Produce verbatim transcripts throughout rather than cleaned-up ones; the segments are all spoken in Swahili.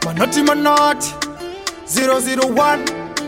Manoti Manoti zero zero one.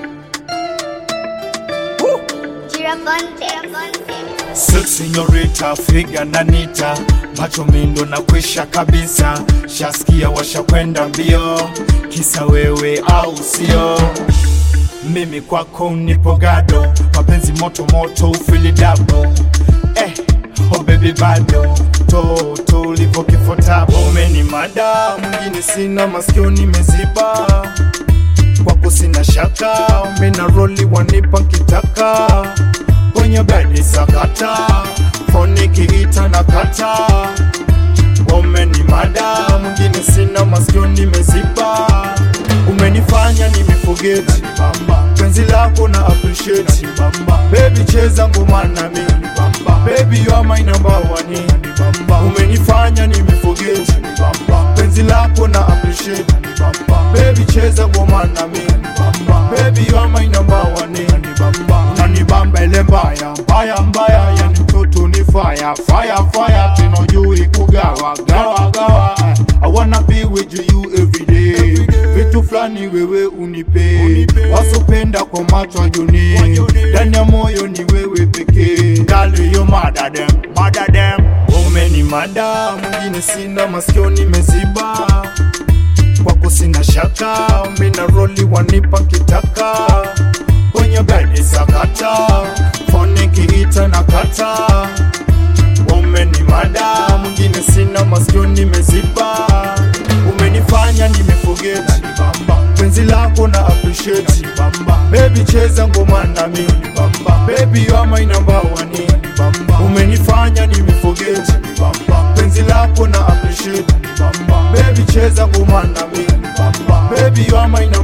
Sexy señorita, figa na nita, macho mindo na kwisha kabisa. Shaskia washa kwenda mbio, kisa wewe au sio? Mimi kwako nipo gado, mapenzi moto moto ufili double. Eh, oh baby bado, to to ulivo kifotabo. Umeni mada, mwingine sina masikio nimeziba. Kwako sina shaka, umena roli wanipa kitaka. Kwenye bedi sakata, phone kiita na kata. Umeni mada, mwingine sina masikio nimeziba. Umenifanya nimeforget, penzi lako na appreciate. Baby cheza ngoma na mimi, baby you are my number one. Umenifanya nimeforget, penzi lako na appreciate. Baby cheza ngoma na mimi, baby you are my number one. Unanibamba ile mbaya, mbaya mbaya, yani mtoto ni fire, fire fire. Tunojui kugawa, gawa gawa. I wanna be with you every day. Vitu flani wewe unipe, wasopenda kwa macho ajuni. Ndani ya moyo ni wewe pekee. Girl you mada dem, mada dem. Umeni mada, mwingine sina masikio nimeziba. Kwako sina shaka, umena roli wanipa kitaka. Kwenye bedi sakata, phone kiita na kata. Umeni mada, mwingine sina masikio nimeziba. Umenifanya nimeforget, penzi lako na appreciate. Baby cheza ngoma na mimi, baby you are my number one. Umenifanya nimeforget, penzi lako na appreciate. Baby cheza ngoma na mimi, baby you are my number one.